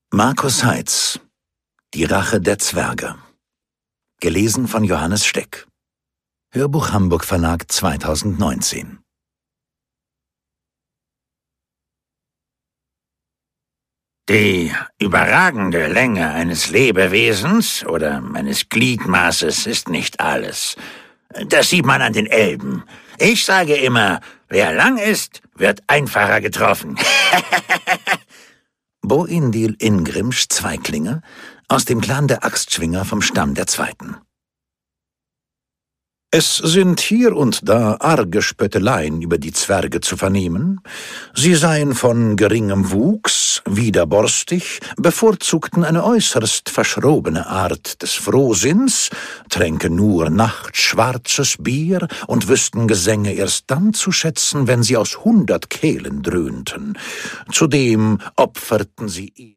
Markus Heitz, Die Rache der Zwerge. Gelesen von Johannes Steck. Hörbuch Hamburg Verlag 2019. Die überragende Länge eines Lebewesens oder eines Gliedmaßes ist nicht alles. Das sieht man an den Elben. Ich sage immer, wer lang ist, wird einfacher getroffen. Boindil Ingrimsch Zweiklinge aus dem Clan der Axtschwinger vom Stamm der Zweiten. Es sind hier und da arge Spötteleien über die Zwerge zu vernehmen. Sie seien von geringem Wuchs, widerborstig, bevorzugten eine äußerst verschrobene Art des Frohsinns, tränken nur nachtschwarzes Bier und wüssten Gesänge erst dann zu schätzen, wenn sie aus 100 Kehlen dröhnten. Zudem opferten sie